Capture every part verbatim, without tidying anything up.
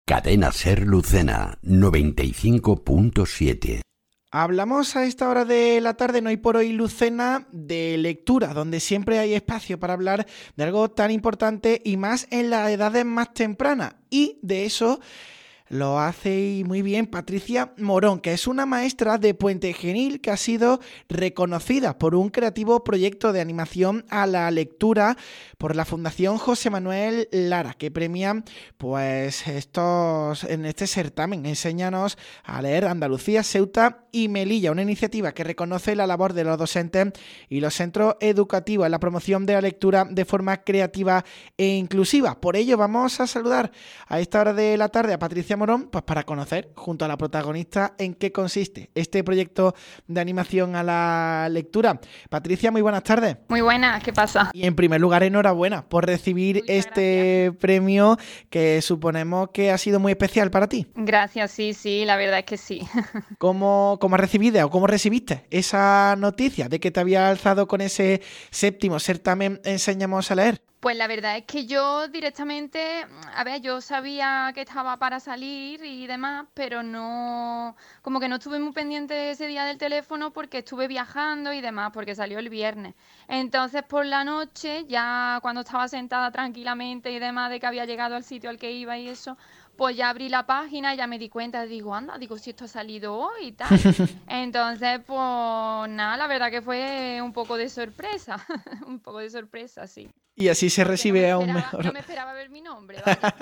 Cadena Ser Lucena, noventa y cinco punto siete. Hablamos a esta hora de la tarde, no hoy por hoy, Lucena, de lectura, donde siempre hay espacio para hablar de algo tan importante y más en las edades más tempranas. Y de eso lo hace muy bien Patricia Morón, que es una maestra de Puente Genil que ha sido reconocida por un creativo proyecto de animación a la lectura por la Fundación José Manuel Lara, que premia pues estos en este certamen Enséñanos a leer Andalucía, Ceuta y Melilla, una iniciativa que reconoce la labor de los docentes y los centros educativos en la promoción de la lectura de forma creativa e inclusiva. Por ello vamos a saludar a esta hora de la tarde a Patricia Morón, pues para conocer junto a la protagonista en qué consiste este proyecto de animación a la lectura. Patricia, muy buenas tardes. Muy buenas, ¿qué pasa? Y en primer lugar, enhorabuena por recibir Muchas este gracias. Premio que suponemos que ha sido muy especial para ti. Gracias, sí, sí, la verdad es que sí. ¿Cómo, cómo has recibido o cómo recibiste esa noticia de que te había alzado con ese séptimo certamen Enséñanos a leer? Pues la verdad es que yo directamente, a ver, yo sabía que estaba para salir y demás, pero no, como que no estuve muy pendiente ese día del teléfono porque estuve viajando y demás, porque salió el viernes. Entonces por la noche, ya cuando estaba sentada tranquilamente y demás de que había llegado al sitio al que iba y eso, pues ya abrí la página y ya me di cuenta, digo, anda, digo, si esto ha salido hoy y tal. Entonces, pues nada, la verdad que fue un poco de sorpresa, un poco de sorpresa, sí. Y así se recibe no aún esperaba, mejor. No me esperaba ver mi nombre, vaya.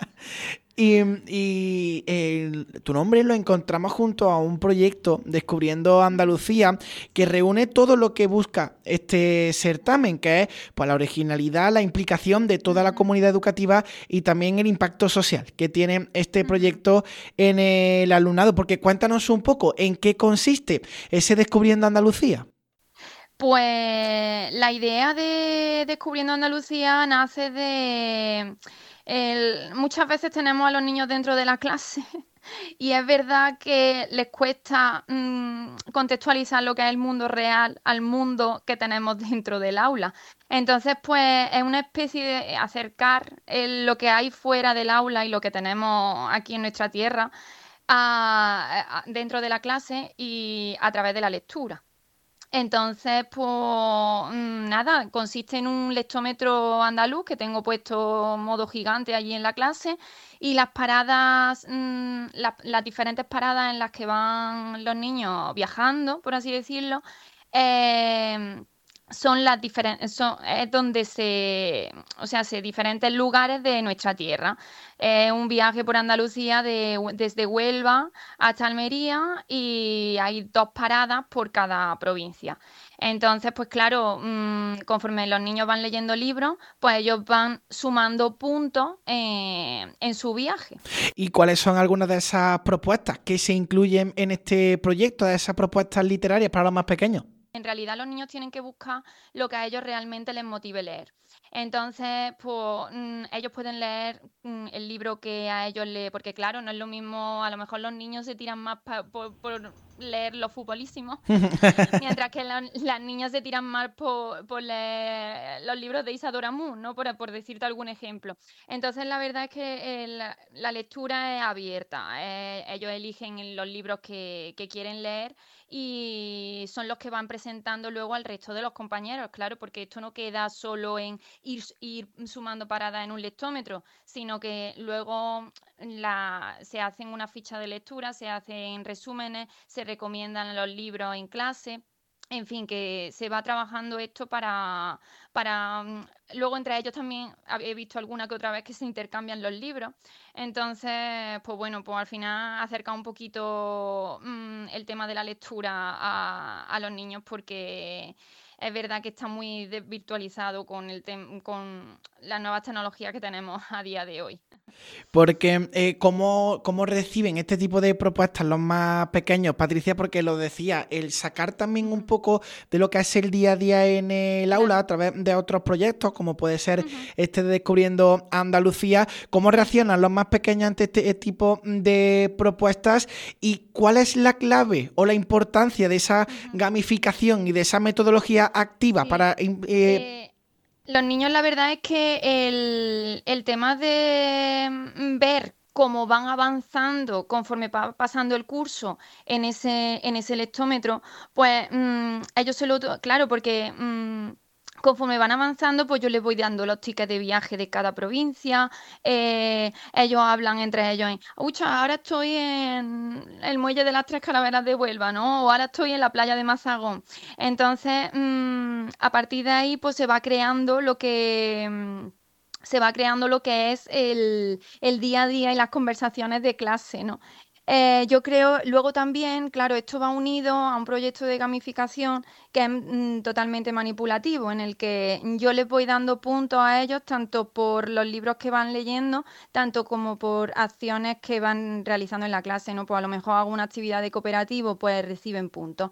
y y el, tu nombre lo encontramos junto a un proyecto Descubriendo Andalucía que reúne todo lo que busca este certamen, que es pues, la originalidad, la implicación de toda la comunidad educativa y también el impacto social que tiene este proyecto en el alumnado. Porque cuéntanos un poco en qué consiste ese Descubriendo Andalucía. Pues la idea de Descubriendo Andalucía nace de... El, muchas veces tenemos a los niños dentro de la clase y es verdad que les cuesta mmm, contextualizar lo que es el mundo real al mundo que tenemos dentro del aula. Entonces, pues es una especie de acercar el, lo que hay fuera del aula y lo que tenemos aquí en nuestra tierra a, a, dentro de la clase y a través de la lectura. Entonces, pues nada, consiste en un lectómetro andaluz que tengo puesto modo gigante allí en la clase y las paradas, mmm, las, las diferentes paradas en las que van los niños viajando, por así decirlo, eh, son las diferentes, son, es donde se, o sea, se diferentes lugares de nuestra tierra. Es eh, un viaje por Andalucía de, desde Huelva hasta Almería y hay dos paradas por cada provincia. Entonces, pues claro, mmm, conforme los niños van leyendo libros, pues ellos van sumando puntos eh, en su viaje. ¿Y cuáles son algunas de esas propuestas que se incluyen en este proyecto, de esas propuestas literarias para los más pequeños? En realidad los niños tienen que buscar lo que a ellos realmente les motive leer. Entonces, pues mmm, ellos pueden leer mmm, el libro que a ellos les... Porque claro, no es lo mismo, a lo mejor los niños se tiran más pa, por, por leer los futbolísimos, mientras que la, las niñas se tiran más por, por leer los libros de Isadora Moon, ¿no? Por, por decirte algún ejemplo. Entonces, la verdad es que el, la lectura es abierta. Eh, ellos eligen los libros que, que quieren leer y son los que van presentando luego al resto de los compañeros, claro, porque esto no queda solo en ir, ir sumando paradas en un lectómetro, sino que luego la, se hacen una ficha de lectura, se hacen resúmenes, se recomiendan los libros en clase. En fin, que se va trabajando esto para, para... Luego entre ellos también he visto alguna que otra vez que se intercambian los libros. Entonces, pues bueno, pues al final acerca un poquito mmm, el tema de la lectura a, a los niños porque es verdad que está muy desvirtualizado con, el tem- con las nuevas tecnologías que tenemos a día de hoy. Porque eh, ¿cómo, ¿cómo reciben este tipo de propuestas los más pequeños, Patricia? Porque lo decía, el sacar también un poco de lo que es el día a día en el Claro. aula a través de otros proyectos, como puede ser Uh-huh. este de Descubriendo Andalucía, ¿cómo reaccionan los más pequeños ante este tipo de propuestas y cuál es la clave o la importancia de esa Uh-huh. gamificación y de esa metodología activa Sí. para... Eh, Eh, los niños, la verdad es que el, el tema de mm, ver como van avanzando conforme va pasando el curso en ese, en ese lectómetro, pues mmm, ellos se lo... Claro, porque... Mmm, conforme van avanzando, pues yo les voy dando los tickets de viaje de cada provincia. Eh, ellos hablan entre ellos en, ucha, ahora estoy en el muelle de las Tres Calaveras de Huelva, ¿no? O ahora estoy en la playa de Mazagón. Entonces, mmm, a partir de ahí, pues se va creando lo que... Mmm, se va creando lo que es el, el día a día y las conversaciones de clase, ¿no? Eh, yo creo, luego también, claro, esto va unido a un proyecto de gamificación que es mm, totalmente manipulativo, en el que yo les voy dando puntos a ellos, tanto por los libros que van leyendo, tanto como por acciones que van realizando en la clase, ¿no? Pues a lo mejor hago una actividad de cooperativo, pues reciben puntos.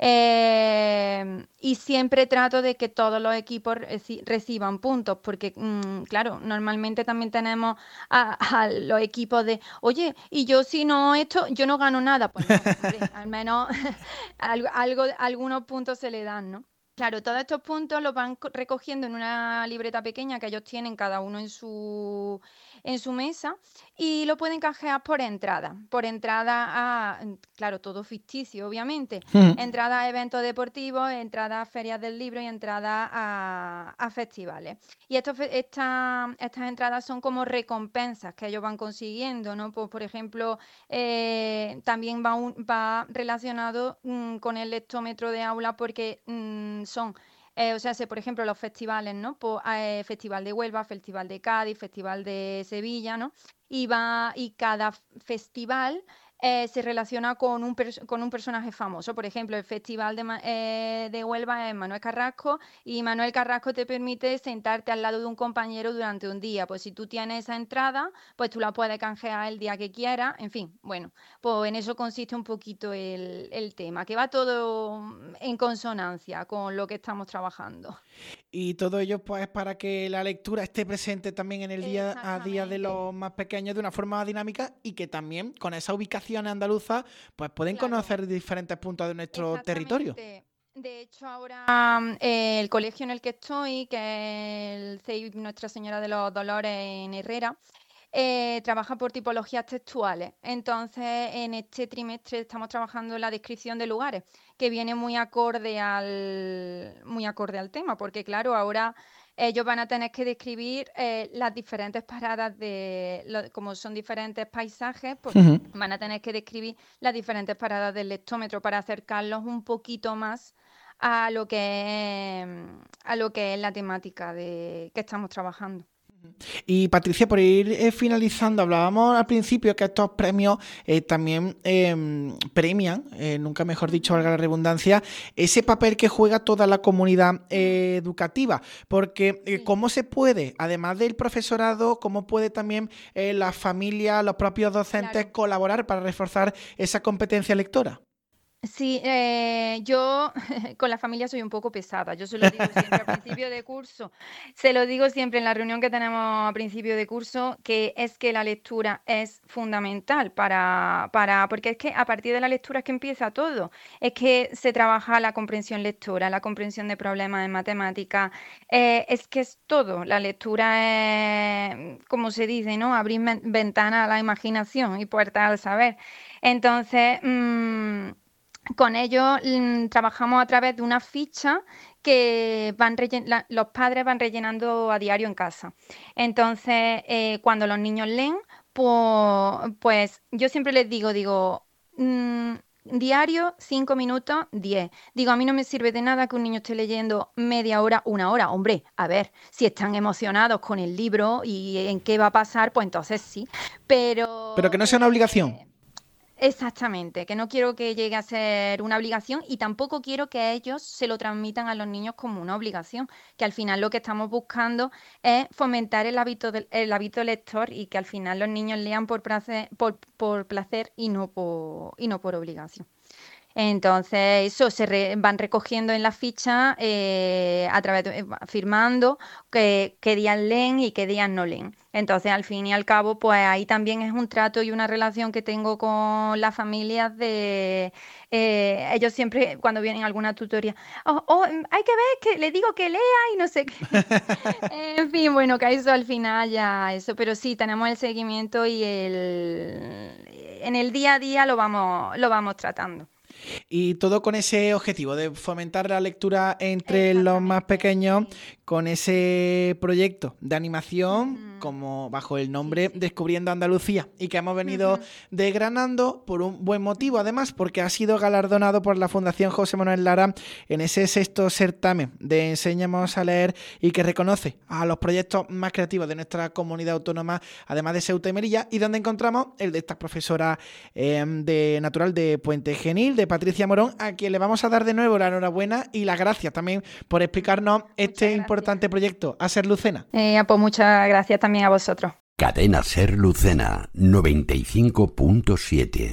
Eh, y siempre trato de que todos los equipos reci- reciban puntos, porque, mm, claro, normalmente también tenemos a, a los equipos de, oye, y yo si no esto, yo no gano nada. Pues no, hombre, al menos algo, algo, algunos puntos se le dan, ¿no? Claro, todos estos puntos los van co- recogiendo en una libreta pequeña que ellos tienen cada uno en su, en su mesa y lo pueden canjear por entrada, por entrada a, claro, todo ficticio, obviamente, entrada a eventos deportivos, entrada a ferias del libro y entrada a, a festivales. Y estos, fe- esta- estas entradas son como recompensas que ellos van consiguiendo, ¿no? Pues, por ejemplo, eh, también va, un- va relacionado mm, con el lectómetro de aula porque mm, son, eh, o sea, se- por ejemplo, los festivales, ¿no? Pues, eh, Festival de Huelva, Festival de Cádiz, Festival de Sevilla, ¿no? Y va, y cada f- festival eh, se relaciona con un, pers- con un personaje famoso. Por ejemplo, el Festival de, Ma- eh, de Huelva es Manuel Carrasco y Manuel Carrasco te permite sentarte al lado de un compañero durante un día. Pues si tú tienes esa entrada, pues tú la puedes canjear el día que quieras. En fin, bueno, pues en eso consiste un poquito el, el tema, que va todo mm, en consonancia con lo que estamos trabajando. Y todo ello, pues, para que la lectura esté presente también en el día a día de Exactamente, los más pequeños de una forma dinámica y que también con esas ubicaciones andaluzas, pues pueden claro. conocer diferentes puntos de nuestro territorio. Exactamente. De hecho, ahora mm, eh, el colegio en el que estoy, que es el C E I Nuestra Señora de los Dolores en Herrera, eh, trabaja por tipologías textuales. Entonces, en este trimestre estamos trabajando en la descripción de lugares, que viene muy acorde al, muy acorde al tema, porque claro, ahora ellos van a tener que describir eh, las diferentes paradas de, lo- como son diferentes paisajes, pues Ujú. van a tener que describir las diferentes paradas del lectómetro para acercarlos un poquito más a lo que es, a lo que es la temática de que estamos trabajando. Y Patricia, por ir eh, finalizando, hablábamos al principio que estos premios eh, también eh, premian, eh, nunca mejor dicho, valga Ujú. la redundancia, ese papel que juega toda la comunidad Mm, eh, educativa. Porque eh, sí. cómo se puede, además del profesorado, cómo puede también eh, la familia, los propios docentes Claro. colaborar para reforzar esa competencia lectora. Sí, eh, yo con la familia soy un poco pesada, yo se lo digo siempre a principio de curso, se lo digo siempre en la reunión que tenemos a principio de curso, que es que la lectura es fundamental para, para, porque es que a partir de la lectura es que empieza todo, es que se trabaja la comprensión lectora, la comprensión de problemas en matemáticas, eh, es que es todo, la lectura es, como se dice, ¿no? Abrir men- ventanas a la imaginación y puertas al saber. Entonces, mm, con ellos mm, trabajamos a través de una ficha que van rellen- la- los padres van rellenando a diario en casa. Entonces, eh, cuando los niños leen, pues, pues yo siempre les digo, digo, mm, diario, cinco minutos, diez. Digo, a mí no me sirve de nada que un niño esté leyendo media hora, una hora. Hombre, a ver, si están emocionados con el libro y en qué va a pasar, pues entonces sí. Pero que Pero no sea una obligación. eh, exactamente, que no quiero que llegue a ser una obligación y tampoco quiero que ellos se lo transmitan a los niños como una obligación, que al final lo que estamos buscando es fomentar el hábito del, el hábito lector y que al final los niños lean por placer, por, por placer y no por, y no por obligación. Entonces, eso se re- van recogiendo en la ficha eh, a través de, firmando que, qué días leen y qué días no leen. Entonces, al fin y al cabo, pues ahí también es un trato y una relación que tengo con las familias de eh, ellos siempre cuando vienen a alguna tutoría, oh, oh, hay que ver que le digo que lea y no sé qué. En fin, bueno, que eso al final ya eso, pero sí, tenemos el seguimiento y el en el día a día lo vamos, lo vamos tratando. Y todo con ese objetivo de fomentar la lectura entre los más pequeños, sí. con ese proyecto de animación, Ujú. como bajo el nombre Sí, sí. Descubriendo Andalucía, y que hemos venido Ujú. desgranando por un buen motivo, además, porque ha sido galardonado por la Fundación José Manuel Lara en ese sexto certamen de Enséñanos a Leer, y que reconoce a los proyectos más creativos de nuestra comunidad autónoma, además de Ceuta y Melilla, y donde encontramos el de esta profesora eh, de natural de Puente Genil, de Patricia Morón, a quien le vamos a dar de nuevo la enhorabuena y las gracias también por explicarnos este Muchas importante gracias. proyecto. A ser Lucena. Eh, pues muchas gracias también a vosotros. Cadena Ser Lucena noventa y cinco punto siete.